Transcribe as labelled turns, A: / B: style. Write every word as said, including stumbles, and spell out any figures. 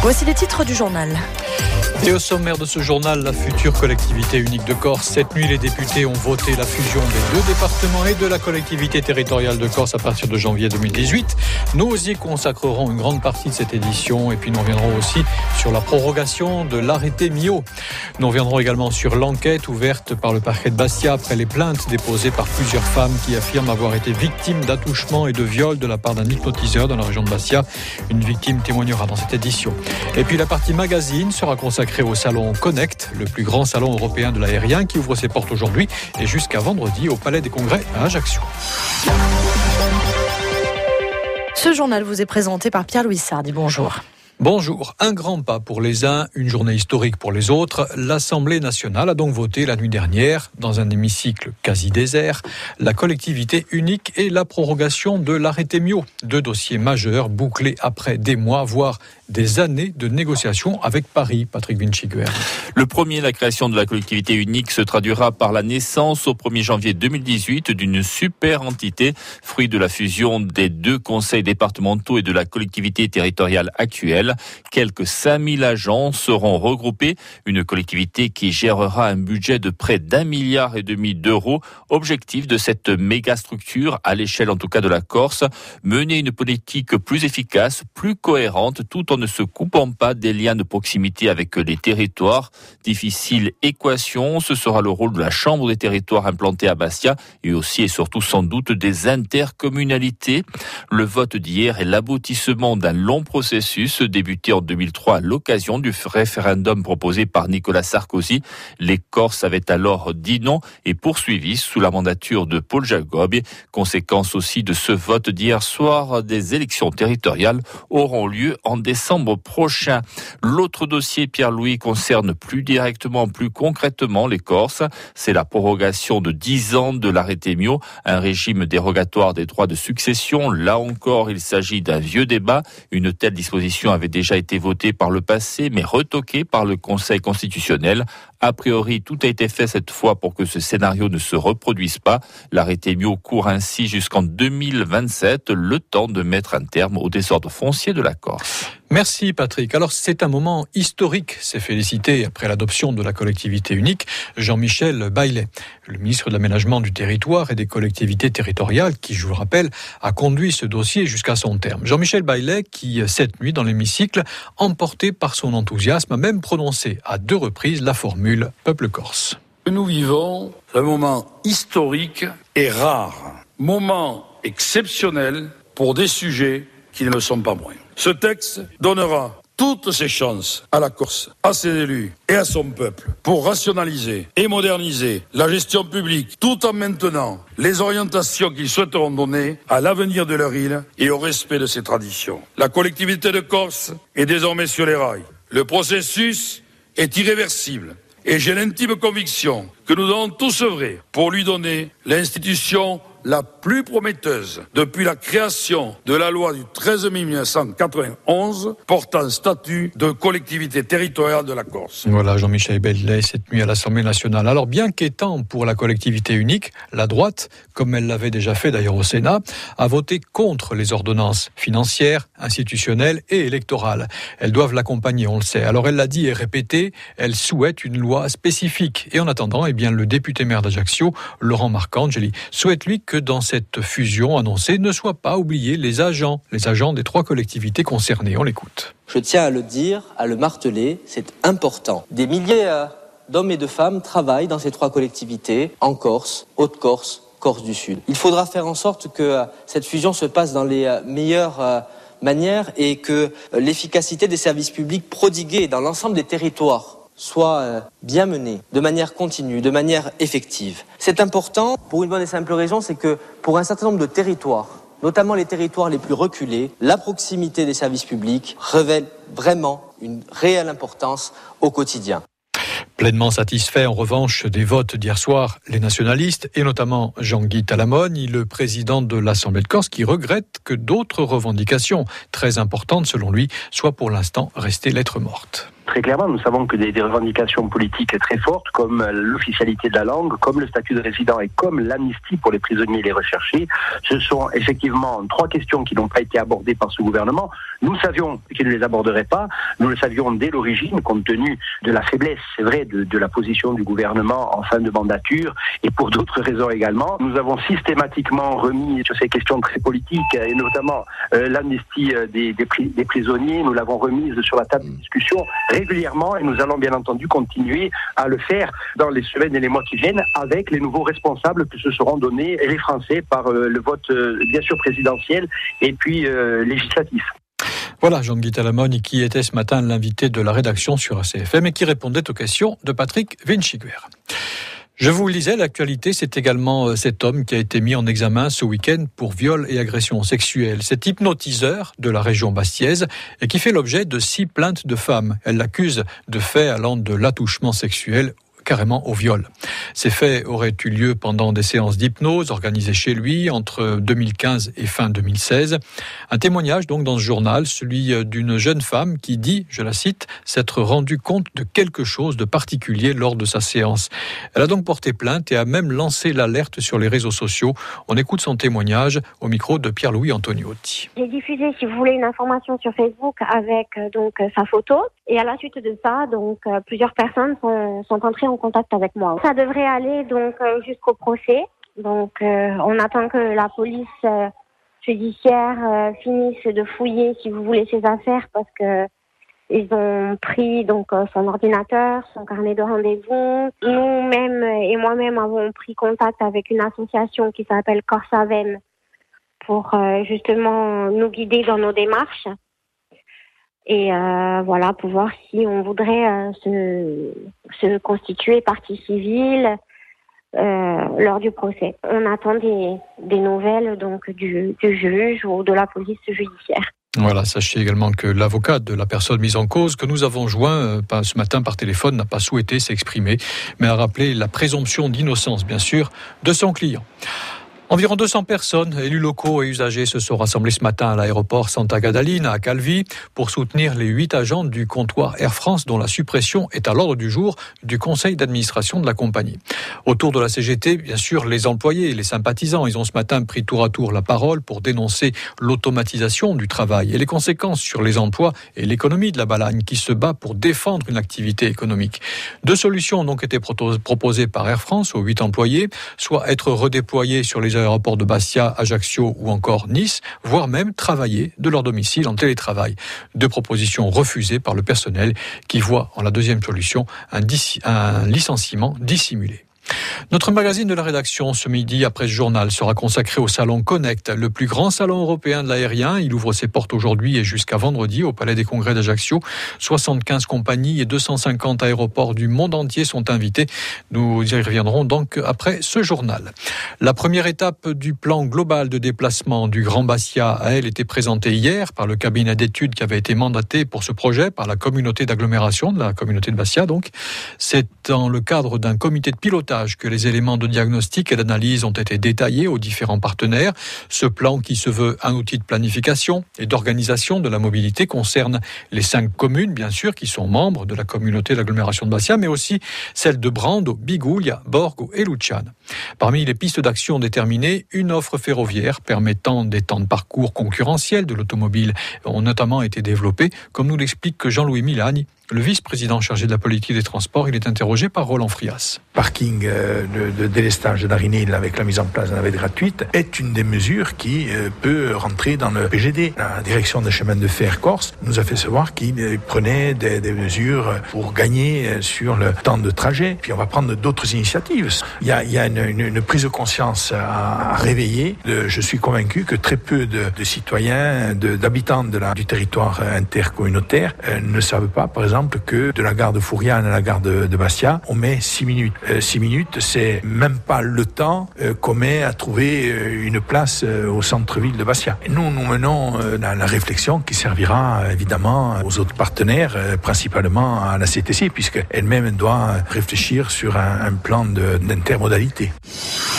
A: Voici les titres du journal.
B: Et au sommaire de ce journal, la future collectivité unique de Corse. Cette nuit, les députés ont voté la fusion des deux départements et de la collectivité territoriale de Corse à partir de janvier deux mille dix-huit. Nous y consacrerons une grande partie de cette édition et puis nous reviendrons aussi sur la prorogation de l'arrêté Mio. Nous reviendrons également sur l'enquête ouverte par le parquet de Bastia après les plaintes déposées par plusieurs femmes qui affirment avoir été victimes d'attouchements et de viols de la part d'un hypnotiseur dans la région de Bastia. Une victime témoignera dans cette édition. Et puis la partie magazine sera consacrée au salon Connect, le plus grand salon européen de l'aérien qui ouvre ses portes aujourd'hui et jusqu'à vendredi au Palais des Congrès à Ajaccio.
A: Ce journal vous est présenté par Pierre-Louis Sardi. Bonjour.
B: Bonjour. Un grand pas pour les uns, une journée historique pour les autres. L'Assemblée nationale a donc voté la nuit dernière, dans un hémicycle quasi désert, la collectivité unique et la prorogation de l'arrêté Mio. Deux dossiers majeurs bouclés après des mois, voire des années de négociations avec Paris. Patrick Vinciguer.
C: Le premier, la création de la collectivité unique, se traduira par la naissance au premier janvier deux mille dix-huit d'une super entité, fruit de la fusion des deux conseils départementaux et de la collectivité territoriale actuelle. Quelques cinq mille agents seront regroupés, une collectivité qui gérera un budget de près d'un milliard et demi d'euros. Objectif de cette méga structure, à l'échelle en tout cas de la Corse, mener une politique plus efficace, plus cohérente, tout en ne se coupant pas des liens de proximité avec les territoires. Difficile équation, ce sera le rôle de la Chambre des territoires implantée à Bastia et aussi et surtout sans doute des intercommunalités. Le vote d'hier est l'aboutissement d'un long processus débuté en deux mille trois à l'occasion du référendum proposé par Nicolas Sarkozy. Les Corses avaient alors dit non et poursuivi sous la mandature de Paul Jacob. Conséquence aussi de ce vote d'hier soir, des élections territoriales auront lieu en décembre prochain. L'autre dossier, Pierre-Louis, concerne plus directement, plus concrètement les Corses. C'est la prorogation de dix ans de l'arrêté Mio, un régime dérogatoire des droits de succession. Là encore, il s'agit d'un vieux débat. Une telle disposition avait déjà été votée par le passé, mais retoquée par le Conseil constitutionnel. A priori, tout a été fait cette fois pour que ce scénario ne se reproduise pas. L'arrêté Mio court ainsi jusqu'en deux mille vingt-sept, le temps de mettre un terme au désordre foncier de la Corse.
B: Merci Patrick. Alors c'est un moment historique, c'est félicité après l'adoption de la collectivité unique, Jean-Michel Baillet, le ministre de l'Aménagement du Territoire et des collectivités territoriales qui, je vous le rappelle, a conduit ce dossier jusqu'à son terme. Jean-Michel Baillet qui, cette nuit dans l'hémicycle, emporté par son enthousiasme, a même prononcé à deux reprises la formule « Peuple corse ».
D: Nous vivons un moment historique et rare, moment exceptionnel pour des sujets qui ne le sont pas moins. Ce texte donnera toutes ses chances à la Corse, à ses élus et à son peuple pour rationaliser et moderniser la gestion publique tout en maintenant les orientations qu'ils souhaiteront donner à l'avenir de leur île et au respect de ses traditions. La collectivité de Corse est désormais sur les rails. Le processus est irréversible et j'ai l'intime conviction que nous devons tous œuvrer pour lui donner l'institution la plus prometteuse depuis la création de la loi du treize mai mille neuf cent quatre-vingt-onze portant statut de collectivité territoriale de la Corse.
B: Voilà Jean-Michel Baillet cette nuit à l'Assemblée nationale. Alors bien qu'étant pour la collectivité unique, la droite, comme elle l'avait déjà fait d'ailleurs au Sénat, a voté contre les ordonnances financières, institutionnelles et électorales. Elles doivent l'accompagner, on le sait. Alors elle l'a dit et répété, elle souhaite une loi spécifique. Et en attendant, eh bien, le député maire d'Ajaccio, Laurent Marcangeli, souhaite lui que dans cette fusion annoncée ne soient pas oubliés les agents, les agents des trois collectivités concernées. On l'écoute.
E: Je tiens à le dire, à le marteler, c'est important. Des milliers d'hommes et de femmes travaillent dans ces trois collectivités, en Corse, Haute-Corse, Corse du Sud. Il faudra faire en sorte que cette fusion se passe dans les meilleures manières et que l'efficacité des services publics prodigués dans l'ensemble des territoires soit bien menée, de manière continue, de manière effective. C'est important pour une bonne et simple raison, c'est que pour un certain nombre de territoires, notamment les territoires les plus reculés, la proximité des services publics révèle vraiment une réelle importance au quotidien.
B: Pleinement satisfait en revanche des votes d'hier soir, les nationalistes et notamment Jean-Guy Talamone, le président de l'Assemblée de Corse, qui regrette que d'autres revendications très importantes selon lui soient pour l'instant restées lettres mortes.
F: Très clairement, nous savons que des, des revendications politiques très fortes, comme l'officialité de la langue, comme le statut de résident et comme l'amnistie pour les prisonniers et les recherchés, ce sont effectivement trois questions qui n'ont pas été abordées par ce gouvernement. Nous savions qu'il ne les aborderait pas. Nous le savions dès l'origine, compte tenu de la faiblesse, c'est vrai, de, de la position du gouvernement en fin de mandature et pour d'autres raisons également. Nous avons systématiquement remis sur ces questions très politiques et notamment euh, l'amnistie des, des, pri- des prisonniers, nous l'avons remise sur la table de discussion régulièrement et nous allons bien entendu continuer à le faire dans les semaines et les mois qui viennent avec les nouveaux responsables que se seront donnés les Français par euh, le vote euh, bien sûr présidentiel et puis euh, législatif.
B: Voilà, Jean-Guy Talamone, qui était ce matin l'invité de la rédaction sur A C F M et qui répondait aux questions de Patrick Vinciguer. Je vous le disais, l'actualité, c'est également cet homme qui a été mis en examen ce week-end pour viol et agression sexuelle. Cet hypnotiseur de la région bastiaise et qui fait l'objet de six plaintes de femmes. Elle l'accuse de faits allant de l'attouchement sexuel carrément au viol. Ces faits auraient eu lieu pendant des séances d'hypnose organisées chez lui entre deux mille quinze et fin deux mille seize. Un témoignage donc dans ce journal, celui d'une jeune femme qui dit, je la cite, s'être rendue compte de quelque chose de particulier lors de sa séance. Elle a donc porté plainte et a même lancé l'alerte sur les réseaux sociaux. On écoute son témoignage au micro de Pierre-Louis Antoniotti.
G: J'ai diffusé, si vous voulez, une information sur Facebook avec donc sa photo. Et à la suite de ça, donc plusieurs personnes sont, sont entrées en contact avec moi. Ça devrait aller donc jusqu'au procès. Donc euh, on attend que la police euh, judiciaire euh, finisse de fouiller, si vous voulez, ses affaires parce que ils ont pris donc son ordinateur, son carnet de rendez-vous. Nous-mêmes et moi-même avons pris contact avec une association qui s'appelle Corsavem pour euh, justement nous guider dans nos démarches. Et euh, voilà, pour voir si on voudrait euh, se, se constituer partie civile euh, lors du procès. On attend des, des nouvelles donc du, du juge ou de la police judiciaire.
B: Voilà, sachez également que l'avocat de la personne mise en cause, que nous avons joint euh, ce matin par téléphone, n'a pas souhaité s'exprimer, mais a rappelé la présomption d'innocence, bien sûr, de son client. Environ deux cents personnes, élus locaux et usagers, se sont rassemblés ce matin à l'aéroport Santa Catalina à Calvi pour soutenir les huit agents du comptoir Air France dont la suppression est à l'ordre du jour du conseil d'administration de la compagnie. Autour de la C G T, bien sûr, les employés et les sympathisants, ils ont ce matin pris tour à tour la parole pour dénoncer l'automatisation du travail et les conséquences sur les emplois et l'économie de la Balagne qui se bat pour défendre une activité économique. Deux solutions ont donc été proposées par Air France aux huit employés, soit être redéployés sur les aéroports de Bastia, Ajaccio ou encore Nice, voire même travailler de leur domicile en télétravail. Deux propositions refusées par le personnel qui voit en la deuxième solution un, dis- un licenciement dissimulé. Notre magazine de la rédaction ce midi après ce journal sera consacré au salon Connect, le plus grand salon européen de l'aérien. Il ouvre ses portes aujourd'hui et jusqu'à vendredi au Palais des Congrès d'Ajaccio. soixante-quinze compagnies et deux cent cinquante aéroports du monde entier sont invités. Nous y reviendrons donc après ce journal. La première étape du plan global de déplacement du Grand Bastia a elle été présentée hier par le cabinet d'études qui avait été mandaté pour ce projet par la communauté d'agglomération de la communauté de Bastia. Donc, c'est dans le cadre d'un comité de pilotage que les éléments de diagnostic et d'analyse ont été détaillés aux différents partenaires. Ce plan, qui se veut un outil de planification et d'organisation de la mobilité, concerne les cinq communes, bien sûr, qui sont membres de la communauté d'agglomération de Bastia, mais aussi celles de Brando, Biguglia, Borgo et Luciana. Parmi les pistes d'action déterminées, une offre ferroviaire permettant des temps de parcours concurrentiels de l'automobile ont notamment été développés, comme nous l'explique Jean-Louis Milani, le vice-président chargé de la politique des transports. Il est interrogé par Roland Frias.
H: Parking de, de délestage d'Arinil avec la mise en place de navette gratuite est une des mesures qui peut rentrer dans le P G D. La direction des chemins de fer Corse nous a fait savoir qu'il prenait des, des mesures pour gagner sur le temps de trajet. Puis on va prendre d'autres initiatives. Il y a, il y a une, une, une prise de conscience à, à réveiller. Je suis convaincu que très peu de, de citoyens, de, d'habitants de la, du territoire intercommunautaire ne savent pas, par exemple, que de la gare de Fouriane à la gare de, de Bastia, on met six minutes. Euh, six minutes, c'est même pas le temps euh, qu'on met à trouver euh, une place euh, au centre-ville de Bastia. Et nous, nous menons euh, la, la réflexion qui servira euh, évidemment aux autres partenaires, euh, principalement à la C T C, puisqu'elle-même doit réfléchir sur un, un plan de, d'intermodalité.